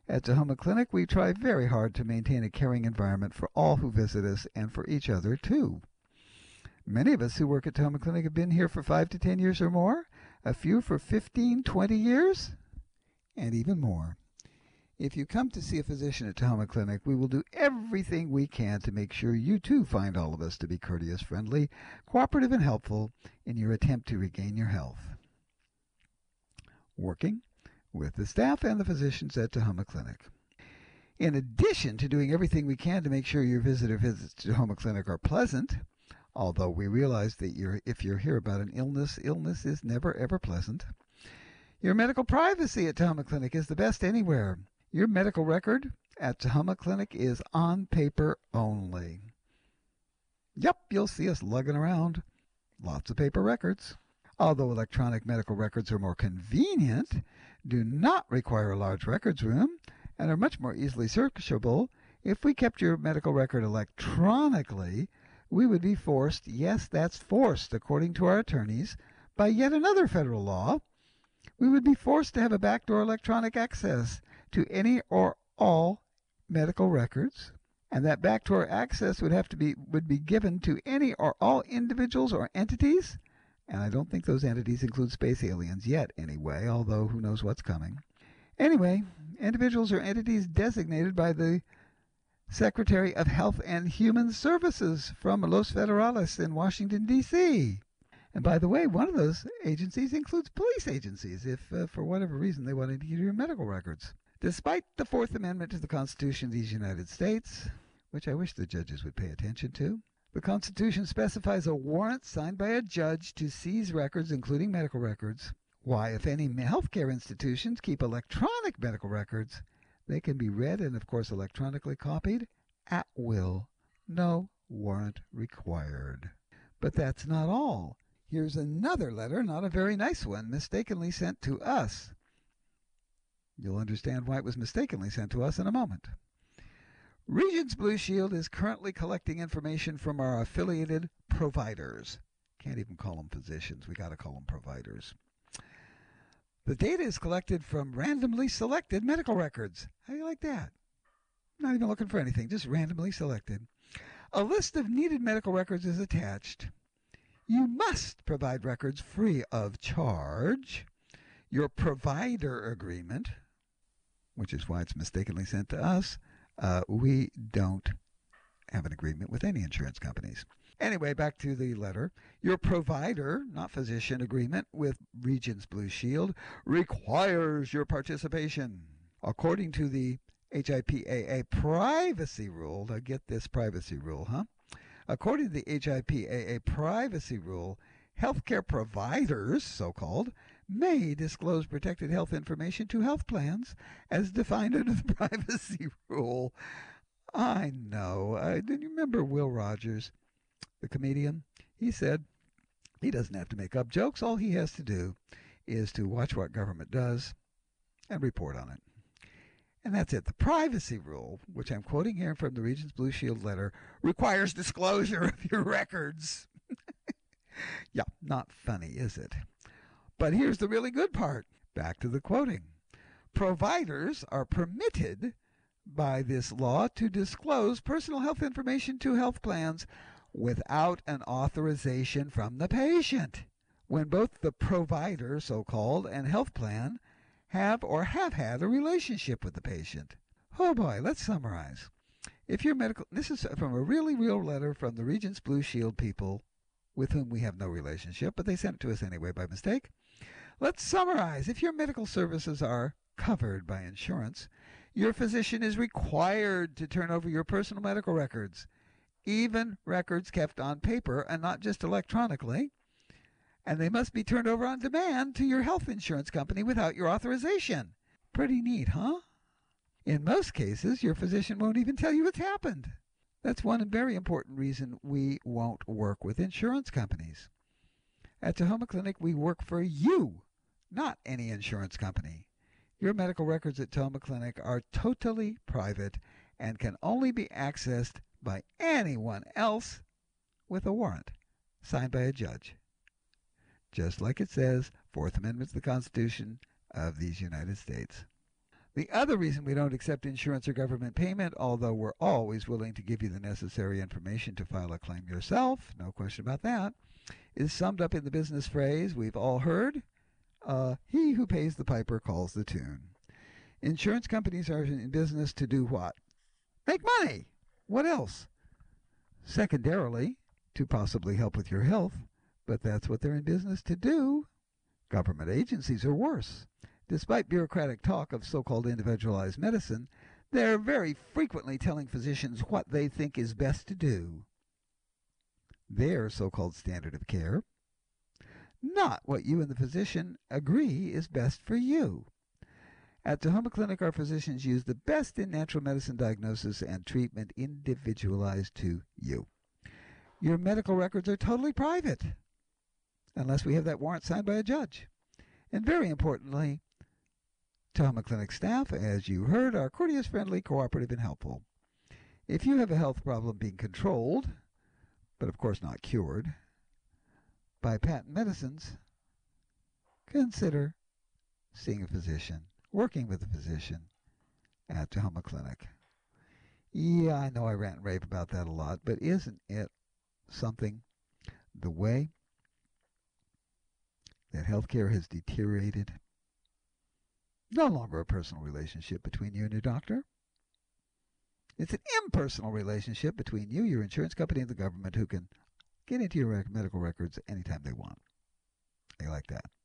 At Tahoma Clinic, we try very hard to maintain a caring environment for all who visit us and for each other, too. Many of us who work at Tahoma Clinic have been here for 5 to 10 years or more, a few for 15, 20 years, and even more. If you come to see a physician at Tahoma Clinic, we will do everything we can to make sure you too find all of us to be courteous, friendly, cooperative, and helpful in your attempt to regain your health. Working with the staff and the physicians at Tahoma Clinic. In addition to doing everything we can to make sure your visitor visits to Tahoma Clinic are pleasant, although we realize that if you're here about an illness is never ever pleasant, your medical privacy at Tahoma Clinic is the best anywhere. Your medical record at Tahoma Clinic is on paper only. Yep, you'll see us lugging around lots of paper records. Although electronic medical records are more convenient, do not require a large records room, and are much more easily searchable, if we kept your medical record electronically, we would be forced, yes, that's forced according to our attorneys, by yet another federal law. We would be forced to have a backdoor electronic access to any or all medical records, and that backdoor access would be given to any or all individuals or entities, and I don't think those entities include space aliens yet anyway, although who knows what's coming. Anyway, individuals or entities designated by the Secretary of Health and Human Services from Los Federales in Washington, D.C. And by the way, one of those agencies includes police agencies if, for whatever reason, they wanted to get your medical records. Despite the Fourth Amendment to the Constitution of these United States, which I wish the judges would pay attention to, the Constitution specifies a warrant signed by a judge to seize records, including medical records. Why, if any healthcare institutions keep electronic medical records, they can be read and, of course, electronically copied at will. No warrant required. But that's not all. Here's another letter, not a very nice one, mistakenly sent to us. You'll understand why it was mistakenly sent to us in a moment. Regence Blue Shield is currently collecting information from our affiliated providers. Can't even call them physicians. We got to call them providers. The data is collected from randomly selected medical records. How do you like that? Not even looking for anything, just randomly selected. A list of needed medical records is attached. You must provide records free of charge. Your provider agreement, which is why it's mistakenly sent to us, we don't have an agreement with any insurance companies. Anyway, back to the letter. Your provider, not physician, agreement with Regence Blue Shield requires your participation. According to the HIPAA privacy rule, now get this privacy rule, huh? According to the HIPAA privacy rule, healthcare providers, so-called, may disclose protected health information to health plans as defined under the privacy rule. I know. Do you remember Will Rogers, the comedian? He said he doesn't have to make up jokes. All he has to do is to watch what government does and report on it. And that's it. The privacy rule, which I'm quoting here from the Regence Blue Shield letter, requires disclosure of your records. Yeah, not funny, is it? But here's the really good part. Back to the quoting. Providers are permitted by this law to disclose personal health information to health plans without an authorization from the patient. When both the provider, so-called, and health plan have or have had a relationship with the patient. Oh boy, let's summarize. If your medical, this is from a really real letter from the Regence Blue Shield people with whom we have no relationship, but they sent it to us anyway by mistake. Let's summarize. If your medical services are covered by insurance, your physician is required to turn over your personal medical records, even records kept on paper and not just electronically, and they must be turned over on demand to your health insurance company without your authorization. Pretty neat, huh? In most cases, your physician won't even tell you it's happened. That's one very important reason we won't work with insurance companies. At Tahoma Clinic, we work for you, not any insurance company. Your medical records at Tahoma Clinic are totally private and can only be accessed by anyone else with a warrant signed by a judge. Just like it says, Fourth Amendment to the Constitution of these United States. The other reason we don't accept insurance or government payment, although we're always willing to give you the necessary information to file a claim yourself, no question about that, is summed up in the business phrase we've all heard, he who pays the piper calls the tune. Insurance companies are in business to do what? Make money. What else? Secondarily, to possibly help with your health, but that's what they're in business to do. Government agencies are worse. Despite bureaucratic talk of so-called individualized medicine, they're very frequently telling physicians what they think is best to do. Their so-called standard of care, not what you and the physician agree is best for you. At Tahoma Clinic, our physicians use the best in natural medicine diagnosis and treatment individualized to you. Your medical records are totally private, unless we have that warrant signed by a judge. And very importantly, Tahoma Clinic staff, as you heard, are courteous, friendly, cooperative, and helpful. If you have a health problem being controlled, but of course not cured, by patent medicines, consider seeing a physician, working with a physician at Tahoma Clinic. Yeah, I know I rant and rave about that a lot, but isn't it something, the way that healthcare has deteriorated? No longer a personal relationship between you and your doctor. It's an impersonal relationship between you, your insurance company, and the government, who can get into your medical records anytime they want. I like that.